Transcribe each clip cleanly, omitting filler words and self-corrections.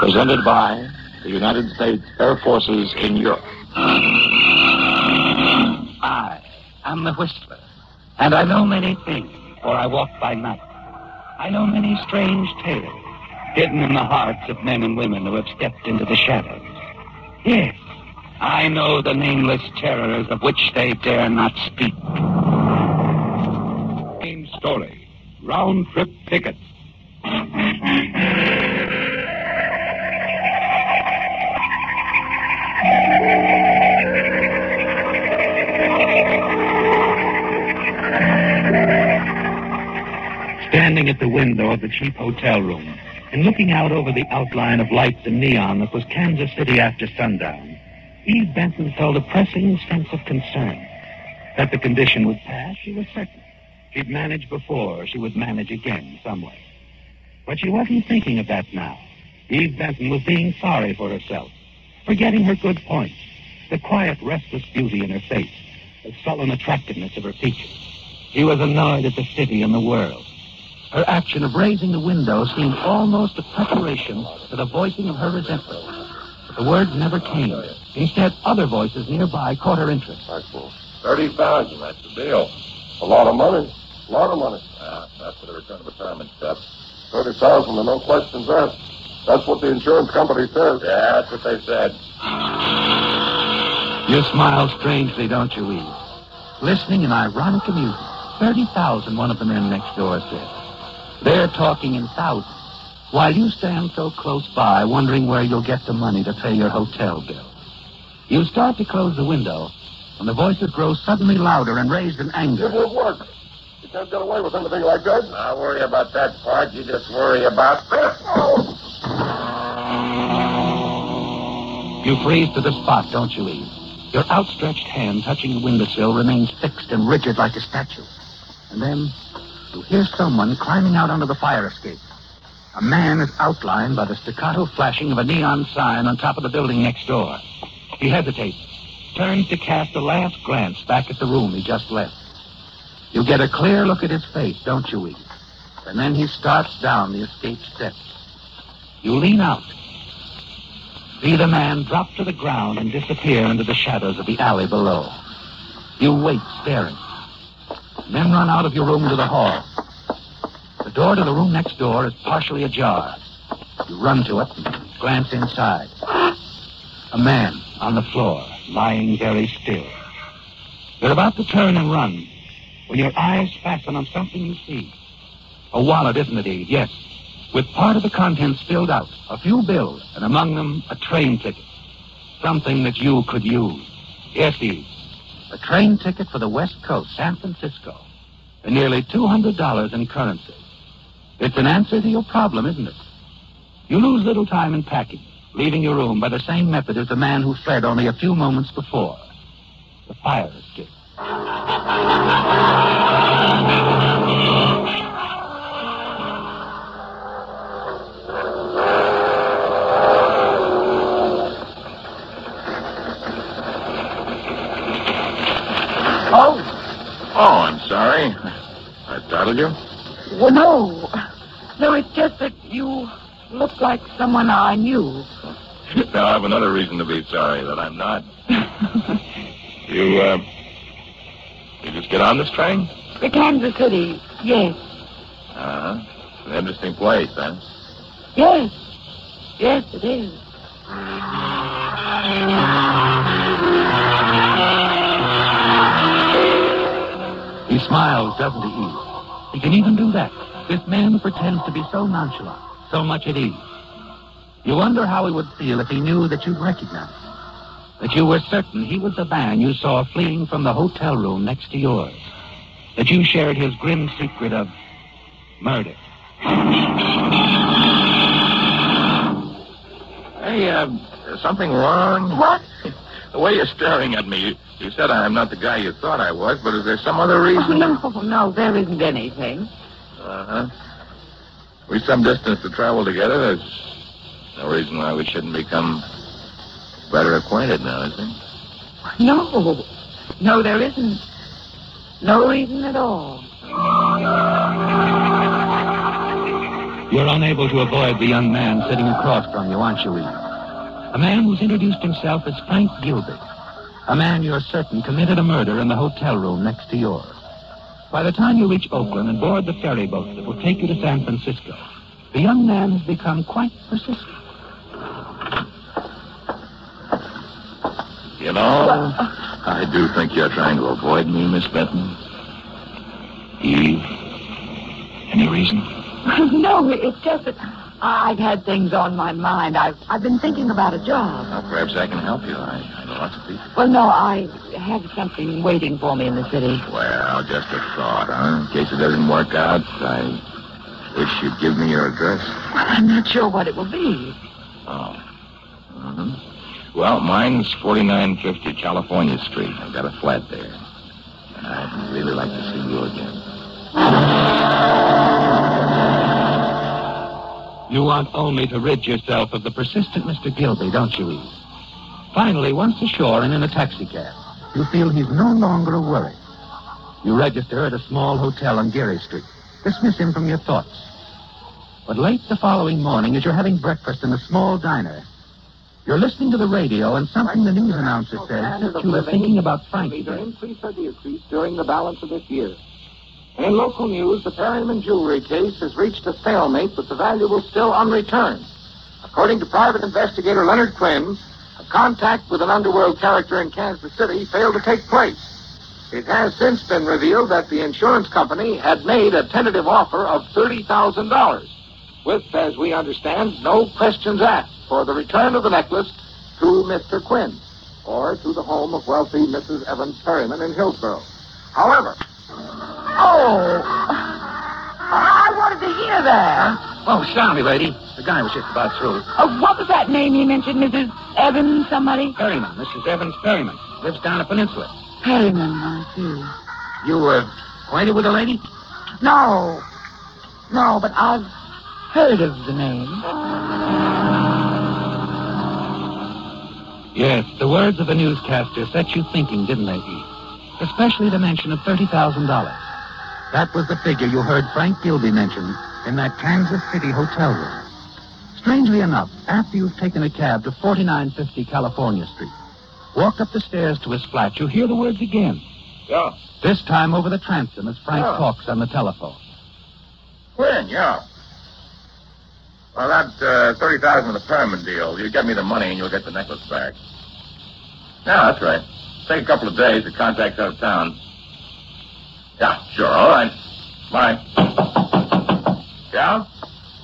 Presented by the United States Air Forces in Europe. I am the Whistler, and I know many things, for I walk by night. I know many strange tales, hidden in the hearts of men and women who have stepped into the shadows. Yes, I know the nameless terrors of which they dare not speak. Same story, round-trip tickets. Standing at the window of the cheap hotel room and looking out over the outline of lights and neon that was Kansas City after sundown, Eve Benson felt a pressing sense of concern. That the condition would pass, she was certain. She'd managed before, she would manage again some way. But she wasn't thinking of that now. Eve Benson was being sorry for herself, forgetting her good points, the quiet, restless beauty in her face, the sullen attractiveness of her features. She was annoyed at the city and the world. Her action of raising the window seemed almost a preparation for the voicing of her resentment. But the words never came. Instead, other voices nearby caught her interest. 30,000, that's the deal. A lot of money. A lot of money. That's for the return of retirement stuff. 30,000 and no questions asked. That's what the insurance company says. Yeah, that's what they said. You smile strangely, don't you, Eve? Listening in ironic amusement. 30,000, one of the men next door said. They're talking in thousands, while you stand so close by, wondering where you'll get the money to pay your hotel bill. You start to close the window, and the voices grow suddenly louder and raised in anger. It won't work. You can't get away with anything like that. Don't worry about that part. You just worry about this. You freeze to the spot, don't you, Eve? Your outstretched hand touching the windowsill remains fixed and rigid like a statue. And then you hear someone climbing out onto the fire escape. A man is outlined by the staccato flashing of a neon sign on top of the building next door. He hesitates, turns to cast a last glance back at the room he just left. You get a clear look at his face, don't you, Eve? And then he starts down the escape steps. You lean out, see the man drop to the ground and disappear into the shadows of the alley below. You wait, staring. Then run out of your room to the hall. The door to the room next door is partially ajar. You run to it and glance inside. A man on the floor, lying very still. You're about to turn and run when your eyes fasten on something you see. A wallet, isn't it, Eve? Yes. With part of the contents filled out. A few bills, and among them a train ticket. Something that you could use. Yes, Eve. A train ticket for the West Coast, San Francisco. And nearly $200 in currency. It's an answer to your problem, isn't it? You lose little time in packing, leaving your room by the same method as the man who fled only a few moments before. The fire escape. Oh, I'm sorry. I startled you? Well, no. No, it's just that you look like someone I knew. Now, I have another reason to be sorry that I'm not. You just get on this train? The Kansas City, yes. Uh-huh. It's an interesting place, huh? Yes. Yes, it is. He smiles, doesn't he, Eve? He can even do that. This man who pretends to be so nonchalant, so much at ease. You wonder how he would feel if he knew that you'd recognize him. That you were certain he was the man you saw fleeing from the hotel room next to yours. That you shared his grim secret of murder. Hey, is something wrong? What? The way you're staring at me, you said I'm not the guy you thought I was, but is there some other reason? Oh, no, there isn't anything. Uh-huh. We've some distance to travel together. There's no reason why we shouldn't become better acquainted now, is there? No. No, there isn't. No reason at all. You're unable to avoid the young man sitting across from you, aren't you, Eve? A man who's introduced himself as Frank Gilby. A man you're certain committed a murder in the hotel room next to yours. By the time you reach Oakland and board the ferry boat that will take you to San Francisco, the young man has become quite persistent. You know, I do think you're trying to avoid me, Miss Benton. Eve, any reason? No, it's just that I've had things on my mind. I've been thinking about a job. Well, perhaps I can help you. I know lots of people. Well, no, I have something waiting for me in the city. Well, just a thought, huh? In case it doesn't work out, I wish you'd give me your address. Well, I'm not sure what it will be. Oh. Mm-hmm. Well, mine's 4950 California Street. I've got a flat there. And I'd really like to see you again. You want only to rid yourself of the persistent Mr. Gilby, don't you, Eve? Finally, once ashore and in a taxicab, you feel he's no longer a worry. You register at a small hotel on Geary Street. Dismiss him from your thoughts. But late the following morning, as you're having breakfast in a small diner, you're listening to the radio, and something the news announcer says sets you to thinking about Frank Either again. increase or decrease during the balance of this year. In local news, the Perryman jewelry case has reached a stalemate, but the valuables still unreturned. According to private investigator Leonard Quinn, a contact with an underworld character in Kansas City failed to take place. It has since been revealed that the insurance company had made a tentative offer of $30,000, with, as we understand, no questions asked for the return of the necklace to Mr. Quinn, or to the home of wealthy Mrs. Evans Perryman in Hillsborough. However... Oh, I wanted to hear that. Oh, sorry, lady. The guy was just about through. What was that name you mentioned, Mrs. Evans somebody? Perryman, Mrs. Evans Perryman. Lives down the peninsula. Perryman, I see. You, acquainted with the lady? No, but I've heard of the name. Yes, the words of the newscaster set you thinking, didn't they, Eve? Especially the mention of $30,000. That was the figure you heard Frank Gilby mention in that Kansas City hotel room. Strangely enough, after you've taken a cab to 4950 California Street, walked up the stairs to his flat, you hear the words again. Yeah. This time over the transom as Frank Oh. talks on the telephone. Quinn, yeah. Well, that $30,000 of the Perriman deal, you get me the money and you'll get the necklace back. Yeah, that's right. Take a couple of days. The contact's out of town. Yeah, sure. All right. Bye. Yeah?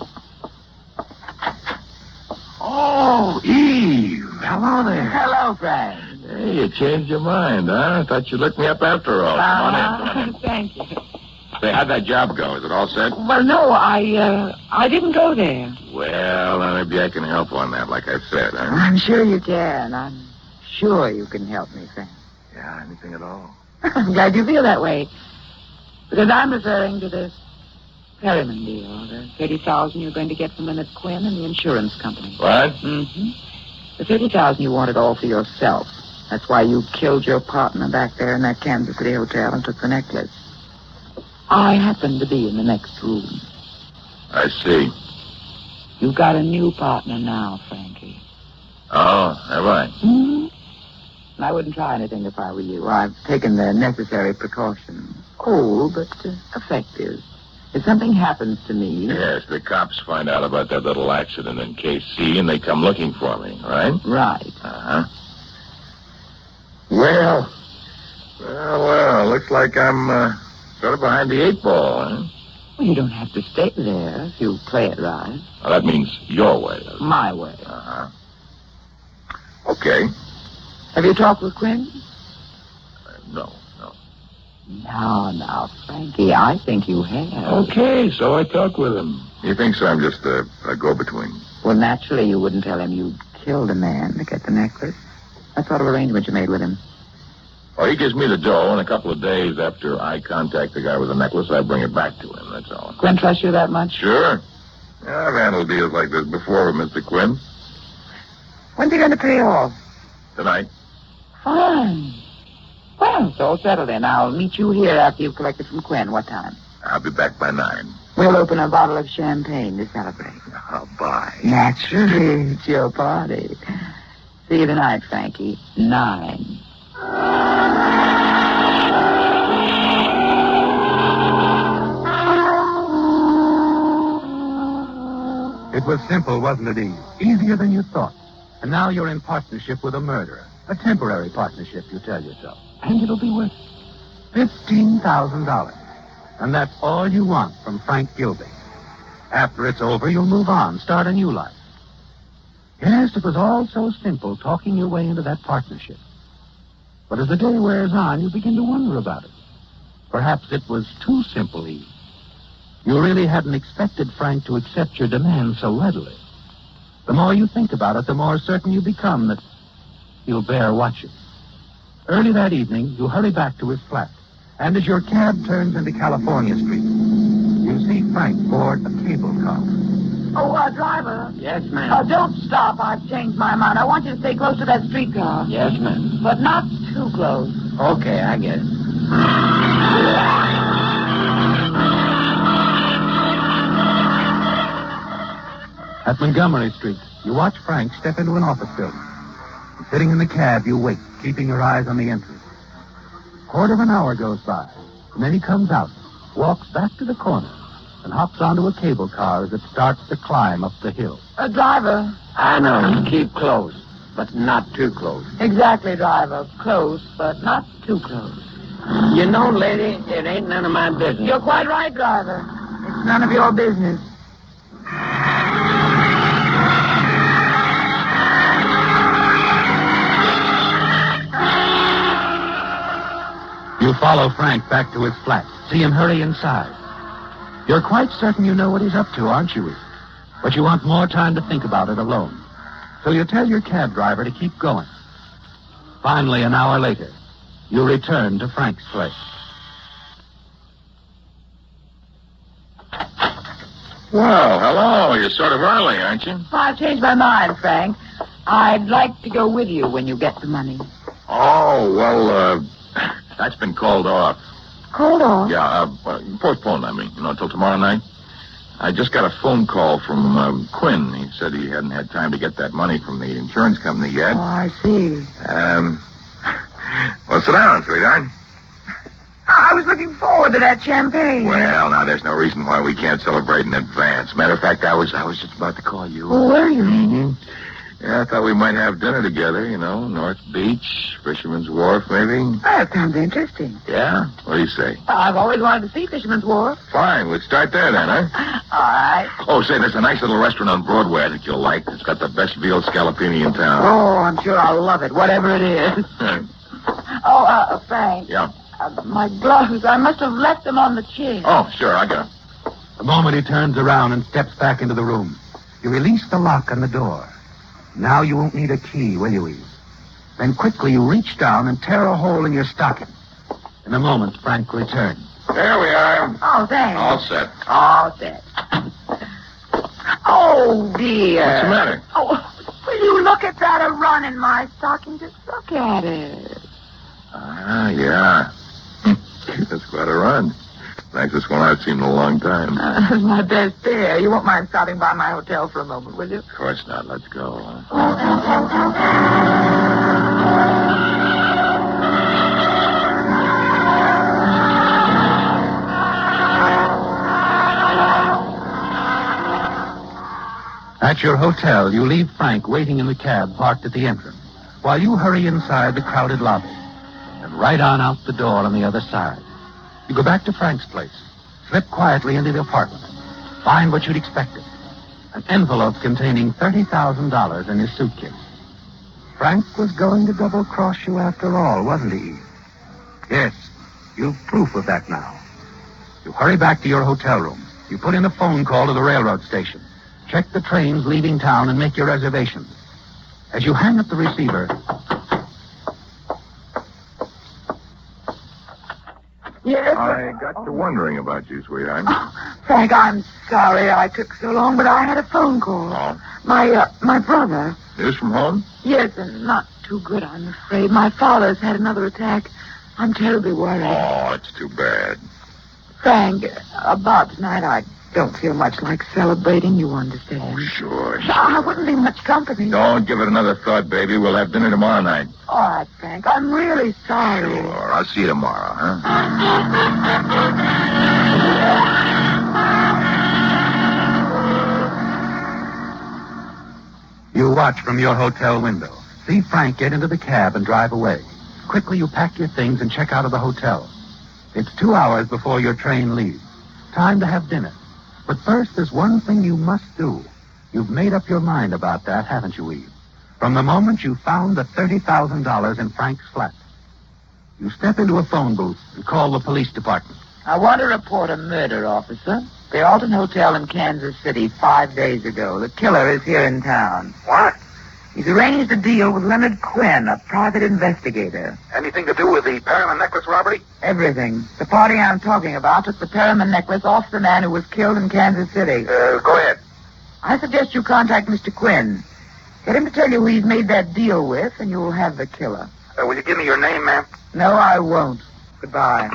Oh, Eve. Hello there. Hello, Frank. Hey, you changed your mind, huh? I thought you'd look me up after all. Come on in. Come on in. Thank you. Say, how'd that job go? Is it all set? Well, no, I didn't go there. Well, maybe I can help on that, like I said, huh? I'm sure you can. I'm sure you can help me, Frank. Yeah, anything at all. I'm glad you feel that way. Because I'm referring to this Perryman deal, the $30,000 you're going to get from Leonard Quinn and the insurance company. What? Mm-hmm. The $30,000 you wanted all for yourself. That's why you killed your partner back there in that Kansas City hotel and took the necklace. I happened to be in the next room. I see. You've got a new partner now, Frankie. Oh, have I? Hmm? I wouldn't try anything if I were you. I've taken the necessary precautions. Cold, but effective. If something happens to me... Yes, the cops find out about that little accident in KC and they come looking for me, right? Right. Uh-huh. Well, looks like I'm sort of behind the eight ball, huh? Well, you don't have to stay there if you play it right. Well, that means your way. doesn't it? My way. Uh-huh. Okay. Have you talked with Quinn? No. Now, Frankie, I think you have. Okay, so I talked with him. He thinks I'm just a go-between. Well, naturally, you wouldn't tell him you'd killed a man to get the necklace. What sort of arrangement you made with him? Well, he gives me the dough, and a couple of days after I contact the guy with the necklace, I bring it back to him, that's all. Quinn trusts you that much? Sure. Yeah, I've handled deals like this before with Mr. Quinn. When's he going to pay off? Tonight. Fine. Well, it's all settled then. I'll meet you here after you've collected from Quinn. What time? I'll be back by 9. We'll open a bottle of champagne to celebrate. I'll buy. Naturally, it's your party. See you tonight, Frankie. 9. It was simple, wasn't it, Eve? Easier than you thought. And now you're in partnership with a murderer. A temporary partnership, you tell yourself. And it'll be worth $15,000. And that's all you want from Frank Gilby. After it's over, you'll move on, start a new life. Yes, it was all so simple, talking your way into that partnership. But as the day wears on, you begin to wonder about it. Perhaps it was too simple, Eve. You really hadn't expected Frank to accept your demand so readily. The more you think about it, the more certain you become that he'll bear watching. Early that evening, you hurry back to his flat. And as your cab turns into California Street, you see Frank board a cable car. Oh, driver. Yes, ma'am. Don't stop. I've changed my mind. I want you to stay close to that streetcar. Yes, ma'am. But not too close. Okay, I get it. At Montgomery Street, you watch Frank step into an office building. Sitting in the cab, you wait, keeping your eyes on the entrance. Quarter of an hour goes by, and then he comes out, walks back to the corner, and hops onto a cable car as it starts to climb up the hill. Driver. I know. You keep close, but not too close. Exactly, driver. Close, but not too close. You know, lady, it ain't none of my business. You're quite right, driver. It's none of your business. You follow Frank back to his flat, see him hurry inside. You're quite certain you know what he's up to, aren't you, Eve? But you want more time to think about it alone. So you tell your cab driver to keep going. Finally, an hour later, you return to Frank's place. Well, hello. You're sort of early, aren't you? I've changed my mind, Frank. I'd like to go with you when you get the money. Oh, well, that's been called off. Called off? Yeah, postponed, until tomorrow night. I just got a phone call from Quinn. He said he hadn't had time to get that money from the insurance company yet. Oh, I see. Well, sit down, sweetheart. I was looking forward to that champagne. Well, now, there's no reason why we can't celebrate in advance. Matter of fact, I was just about to call you. Oh, were you? Mm-hmm. Yeah, I thought we might have dinner together, North Beach, Fisherman's Wharf, maybe. That sounds interesting. Yeah? What do you say? I've always wanted to see Fisherman's Wharf. Fine, let's start there then, huh? All right. Oh, say, there's a nice little restaurant on Broadway I think you'll like. It's got the best veal scallopini in town. Oh, I'm sure I'll love it, whatever it is. Frank. Yeah? My gloves, I must have left them on the chair. Oh, sure, I got 'em. The moment he turns around and steps back into the room, you release the lock on the door. Now you won't need a key, will you, Eve? Then quickly you reach down and tear a hole in your stocking. In a moment, Frank returns. There we are. Oh, thanks. All set. All set. Oh, dear. What's the matter? Oh, will you look at that, a run in my stocking? Just look at it. Ah, yeah. That's quite a run. Nicest one I've seen in a long time. That's my best pair. You won't mind stopping by my hotel for a moment, will you? Of course not. Let's go. At your hotel, you leave Frank waiting in the cab parked at the entrance, while you hurry inside the crowded lobby and right on out the door on the other side. You go back to Frank's place, slip quietly into the apartment, find what you'd expected, an envelope containing $30,000 in his suitcase. Frank was going to double-cross you after all, wasn't he? Yes, you've proof of that now. You hurry back to your hotel room. You put in a phone call to the railroad station. Check the trains leaving town and make your reservations. As you hang up the receiver... Yes? I got to wondering about you, sweetheart. Oh, Frank, I'm sorry I took so long, but I had a phone call. Oh? My brother. News from home? Yes, and not too good, I'm afraid. My father's had another attack. I'm terribly worried. Oh, it's too bad. Frank, about tonight, I don't feel much like celebrating, you understand. Sure. I wouldn't be much company. Don't give it another thought, baby. We'll have dinner tomorrow night. All right, Frank. I'm really sorry. Sure. I'll see you tomorrow, huh? You watch from your hotel window. See Frank get into the cab and drive away. Quickly, you pack your things and check out of the hotel. It's 2 hours before your train leaves. Time to have dinner. But first, there's one thing you must do. You've made up your mind about that, haven't you, Eve? From the moment you found the $30,000 in Frank's flat. You step into a phone booth and call the police department. I want to report a murder, officer. The Alton Hotel in Kansas City 5 days ago. The killer is here in town. What? He's arranged a deal with Leonard Quinn, a private investigator. Anything to do with the Perriman necklace robbery? Everything. The party I'm talking about took the Perriman necklace off the man who was killed in Kansas City. Go ahead. I suggest you contact Mr. Quinn. Get him to tell you who he's made that deal with, and you'll have the killer. Will you give me your name, ma'am? No, I won't. Goodbye.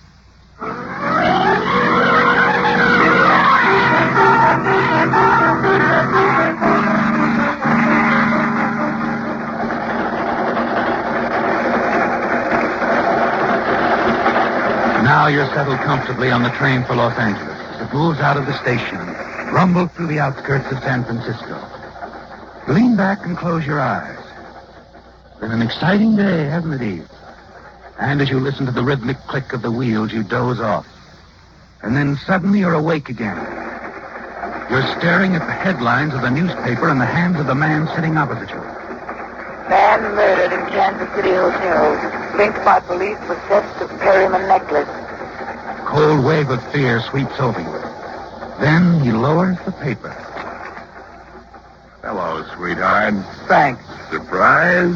Now you're settled comfortably on the train for Los Angeles. It moves out of the station, rumbles through the outskirts of San Francisco. You lean back and close your eyes. It's been an exciting day, hasn't it, Eve? And as you listen to the rhythmic click of the wheels, you doze off. And then suddenly you're awake again. You're staring at the headlines of the newspaper in the hands of the man sitting opposite you. Man murdered in Kansas City Hotel. Linked by police with theft of Perriman necklace. A cold wave of fear sweeps over you. Then he lowers the paper. Hello, sweetheart. Frank. Surprise?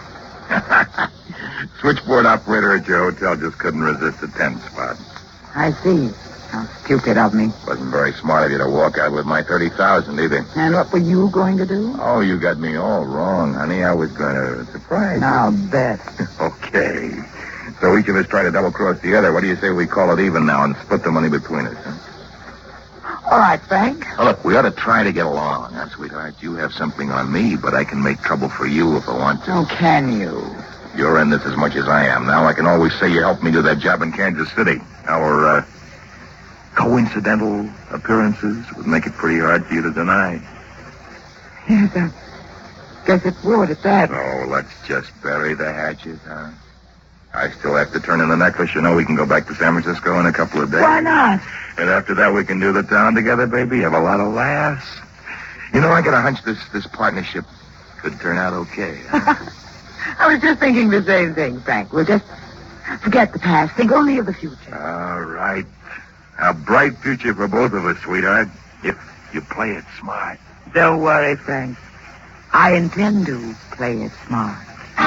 Switchboard operator at your hotel just couldn't resist the 10 spot. I see. How stupid of me. Wasn't very smart of you to walk out with my $30,000 either. And what were you going to do? Oh, you got me all wrong, honey. I was going to surprise you. I'll bet. Okay. So each of us try to double-cross the other. What do you say we call it even now and split the money between us, huh? All right, Frank. Now, look, we ought to try to get along, huh, sweetheart? You have something on me, but I can make trouble for you if I want to. Oh, can you? You're in this as much as I am. Now I can always say you helped me do that job in Kansas City. Our, coincidental appearances would make it pretty hard for you to deny. Yes, I guess it would at that. Oh, let's just bury the hatchet, huh? I still have to turn in the necklace. You know, we can go back to San Francisco in a couple of days. Why not? And after that, we can do the town together, baby. Have a lot of laughs. You know, I got a hunch this partnership could turn out okay. Huh? I was just thinking the same thing, Frank. We'll just forget the past. Think only of the future. All right. A bright future for both of us, sweetheart, if you play it smart. Don't worry, Frank. I intend to play it smart.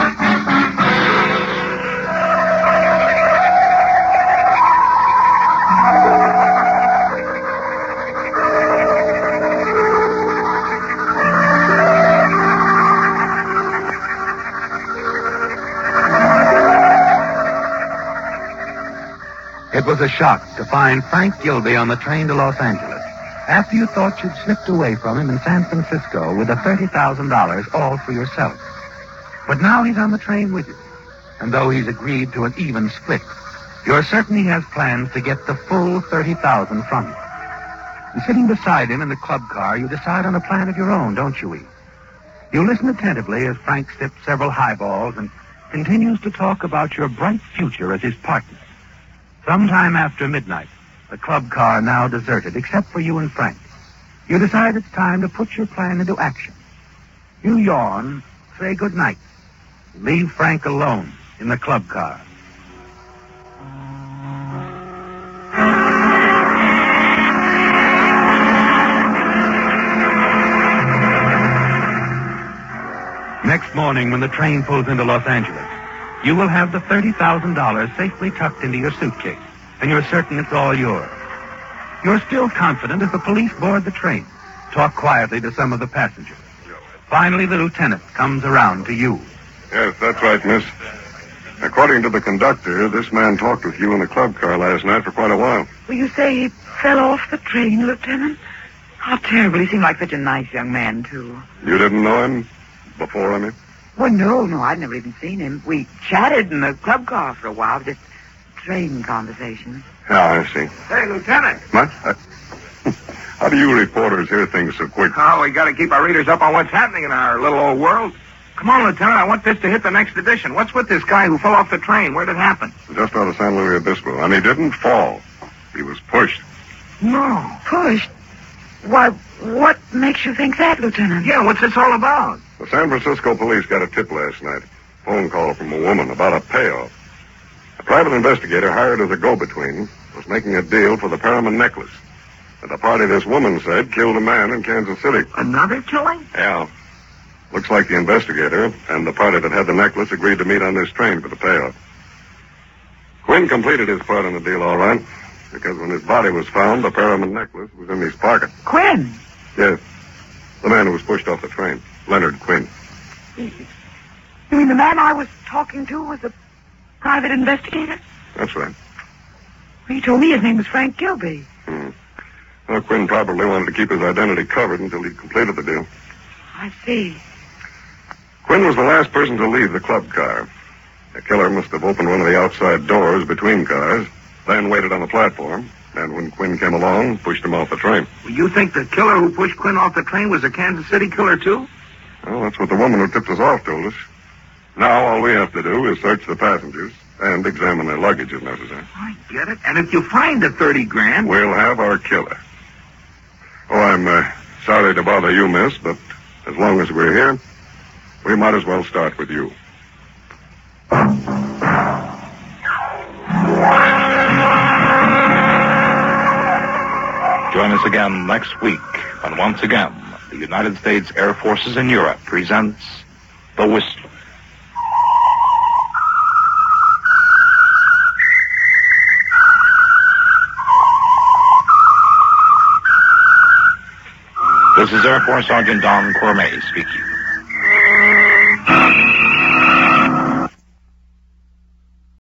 It was a shock to find Frank Gilby on the train to Los Angeles after you thought you'd slipped away from him in San Francisco with the $30,000 all for yourself. But now he's on the train with you. And though he's agreed to an even split, you're certain he has plans to get the full $30,000 from you. And sitting beside him in the club car, you decide on a plan of your own, don't you, Eve? You listen attentively as Frank sips several highballs and continues to talk about your bright future as his partner. Sometime after midnight, the club car now deserted, except for you and Frank. You decide it's time to put your plan into action. You yawn, say good night, leave Frank alone in the club car. Next morning, when the train pulls into Los Angeles, you will have the $30,000 safely tucked into your suitcase, and you're certain it's all yours. You're still confident as the police board the train, talk quietly to some of the passengers. Finally, the lieutenant comes around to you. Yes, that's right, miss. According to the conductor, this man talked with you in the club car last night for quite a while. Well, you say he fell off the train, Lieutenant? How terrible. He seemed like such a nice young man, too. You didn't know him before, I mean? Well, no, I'd never even seen him. We chatted in the club car for a while, just train conversations. Yeah, I see. Hey, Lieutenant. What? How do you reporters hear things so quick? Oh, we got to keep our readers up on what's happening in our little old world. Come on, Lieutenant. I want this to hit the next edition. What's with this guy who fell off the train? Where did it happen? Just out of San Luis Obispo. And he didn't fall. He was pushed. No. Pushed? Why, what makes you think that, Lieutenant? Yeah, what's this all about? The San Francisco police got a tip last night. Phone call from a woman about a payoff. A private investigator hired as a go-between was making a deal for the Perriman necklace. And the party this woman said killed a man in Kansas City. Another killing? Yeah. Looks like the investigator and the party that had the necklace agreed to meet on this train for the payoff. Quinn completed his part in the deal all right, because when his body was found, the Perriman necklace was in his pocket. Quinn? Yes. The man who was pushed off the train. Leonard Quinn. You mean the man I was talking to was a private investigator? That's right. Well, he told me his name was Frank Gilby. Well, Quinn probably wanted to keep his identity covered until he'd completed the deal. I see. Quinn was the last person to leave the club car. The killer must have opened one of the outside doors between cars, then waited on the platform, and when Quinn came along, pushed him off the train. Well, you think the killer who pushed Quinn off the train was a Kansas City killer, too? Well, that's what the woman who tipped us off told us. Now all we have to do is search the passengers and examine their luggage if necessary. I get it. And if you find the 30 grand... We'll have our killer. Oh, I'm sorry to bother you, miss, but as long as we're here, we might as well start with you. Join us again next week when once again the United States Air Forces in Europe presents The Whistler. This is Air Force Sergeant Don Cormay speaking.